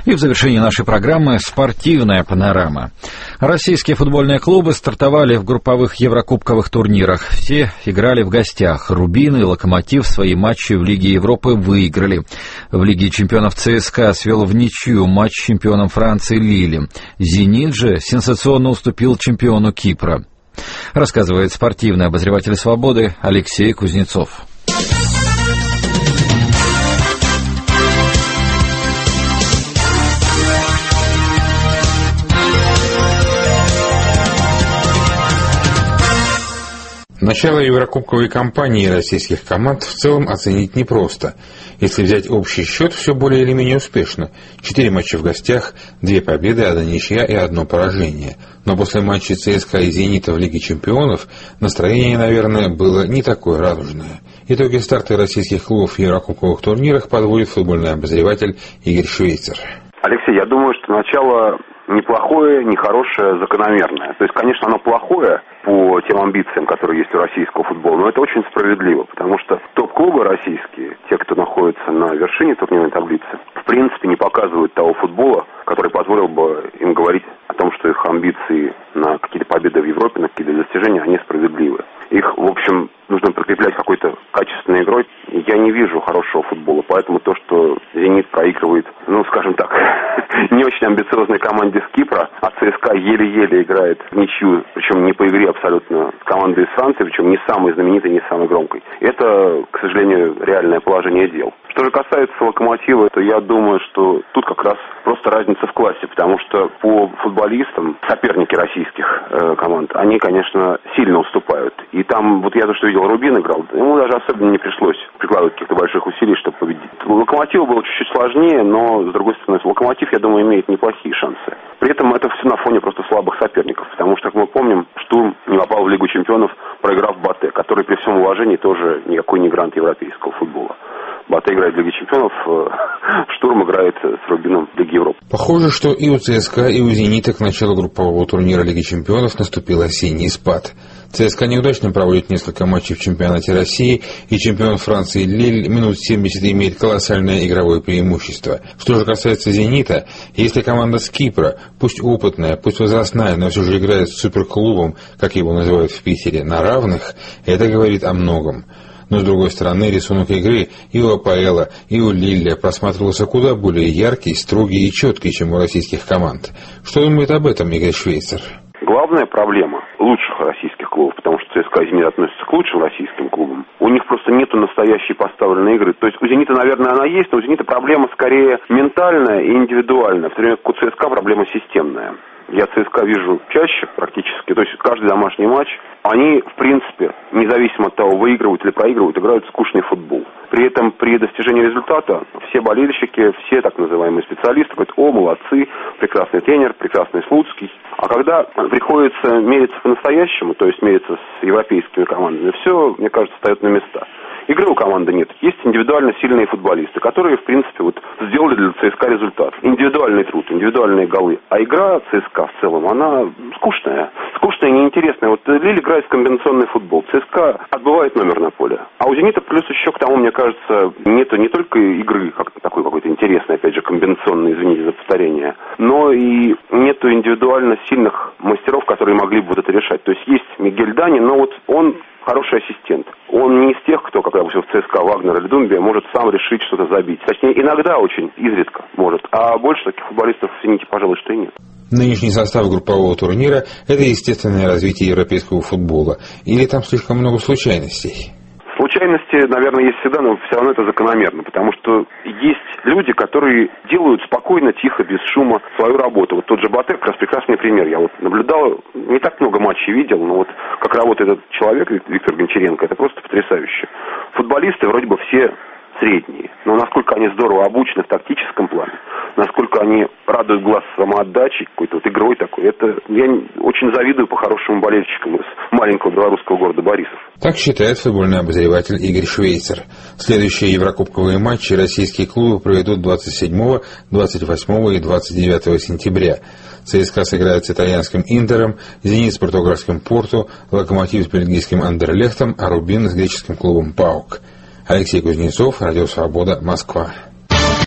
И в завершении нашей программы «Спортивная панорама». Российские футбольные клубы стартовали в групповых еврокубковых турнирах. Все играли в гостях. «Рубин» и «Локомотив» свои матчи в Лиге Европы выиграли. В Лиге чемпионов ЦСКА свел в ничью матч с чемпионом Франции Лилли. «Зенит» же сенсационно уступил чемпиону Кипра. Рассказывает спортивный обозреватель «Свободы» Алексей Кузнецов. Начало еврокубковой кампании российских команд в целом оценить непросто. Если взять общий счет, все более или менее успешно. 4 матча в гостях, 2 победы, 1 ничья и 1 поражение. Но после матча ЦСКА и «Зенита» в Лиге чемпионов настроение, наверное, было не такое радужное. Итоги старта российских клубов в еврокубковых турнирах подводит футбольный обозреватель Игорь Швейцер. Алексей, я думаю, что начало неплохое, нехорошее, закономерное. То есть, конечно, оно плохое по тем амбициям, которые есть у российского футбола, но это очень справедливо, потому что топ-клубы российские, те, кто находится на вершине турнирной таблицы, в принципе не показывают того футбола, который позволил бы им говорить о том, что их амбиции на какие-то победы в Европе, на какие-то достижения, они справедливы. Их, в общем, нужно прикреплять какой-то качественной игрой. Я не вижу хорошего футбола, поэтому то, что «Зенит» проигрывает, скажем так, не очень амбициозной команде с Кипра, а ЦСКА еле-еле играет в ничью, причем не по игре абсолютно, с командой из Франции, причем не самой знаменитой, не самой громкой. Это, к сожалению, реальное положение дел. Что же касается «Локомотива», то я думаю, что тут как раз просто разница в классе, потому что по футболистам соперники российских команд, они, конечно, сильно уступают. И там, вот я то, что видел, «Рубин» играл, ему даже особенно не пришлось прикладывать каких-то больших усилий, чтобы победить. У «Локомотива» было чуть-чуть сложнее, но, с другой стороны, «Локомотив», я думаю, имеет неплохие шансы. При этом это все на фоне просто слабых соперников, потому что, как мы помним, «Штурм» не попал в Лигу чемпионов, проиграв «Батэ», который при всем уважении тоже никакой не грант европейского футбола. «Батэ» играет в Лиге чемпионов, «Штурм» играет с «Рубином» в Лиге Европы. Похоже, что и у ЦСКА, и у «Зенита» к началу группового турнира Лиги чемпионов наступил осенний спад. ЦСКА неудачно проводит несколько матчей в чемпионате России, и чемпион Франции Лиль минут 70 имеет колоссальное игровое преимущество. Что же касается «Зенита», если команда с Кипра, пусть опытная, пусть возрастная, но все же играет с суперклубом, как его называют в Питере, на равных, это говорит о многом. Но, с другой стороны, рисунок игры и у АПЛа, и у Лилля просматривался куда более яркий, строгий и четкий, чем у российских команд. Что думает об этом Игорь Швейцер? Главная проблема лучших российских клубов, потому что ЦСКА и «Зенит» относятся к лучшим российским клубам, у них просто нету настоящей поставленной игры. То есть у «Зенита», наверное, она есть, но у «Зенита» проблема скорее ментальная и индивидуальная, в то время как у ЦСКА проблема системная. Я ЦСКА вижу чаще практически, то есть каждый домашний матч, они, в принципе, независимо от того, выигрывают или проигрывают, играют скучный футбол. При этом, при достижении результата, все болельщики, все так называемые специалисты говорят: о, молодцы, прекрасный тренер, прекрасный Слуцкий. А когда приходится мериться по-настоящему, то есть мериться с европейскими командами, все, мне кажется, встает на места. Игры у команды нет. Есть индивидуально сильные футболисты, которые, в принципе, сделали для ЦСКА результат. Индивидуальный труд, индивидуальные голы. А игра ЦСКА в целом, она скучная. Скучная и неинтересная. Лиль играет в комбинационный футбол. ЦСКА отбывает номер на поле. А у «Зенита» плюс еще к тому, мне кажется, нету не только игры, как такой какой-то интересной, опять же, комбинационной, извините за повторение, но и нету индивидуально сильных мастеров, которые могли бы это решать. То есть Мигель Дани, но он хороший ассистент. Он не из тех, кто, как допустим, в ЦСКА, Вагнер или Думбия, может сам решить что-то забить. Точнее, иногда очень изредка может. А больше таких футболистов в «Зените», пожалуй, что и нет. Нынешний состав группового турнира – это естественное развитие европейского футбола. Или там слишком много случайностей? Случайности, наверное, есть всегда, но все равно это закономерно, потому что есть люди, которые делают спокойно, тихо, без шума свою работу. Тот же «Батэ» как раз прекрасный пример. Я наблюдал, не так много матчей видел, но как работает этот человек, Виктор Гончаренко, это просто потрясающе. Футболисты вроде бы все средние, но насколько они здорово обучены в тактическом плане, насколько они радуют глаз самоотдачей, какой-то игрой такой, это я очень завидую по-хорошему болельщикам из маленького белорусского города Борисов. Так считает футбольный обозреватель Игорь Швейцер. Следующие еврокубковые матчи российские клубы проведут 27, 28 и 29 сентября. ЦСКА сыграет с итальянским «Интером», «Зенит» с португальским «Порту», «Локомотив» с бельгийским «Андерлехтом», а «Рубин» с греческим клубом «ПАОК». Алексей Кузнецов, Радио Свобода, Москва.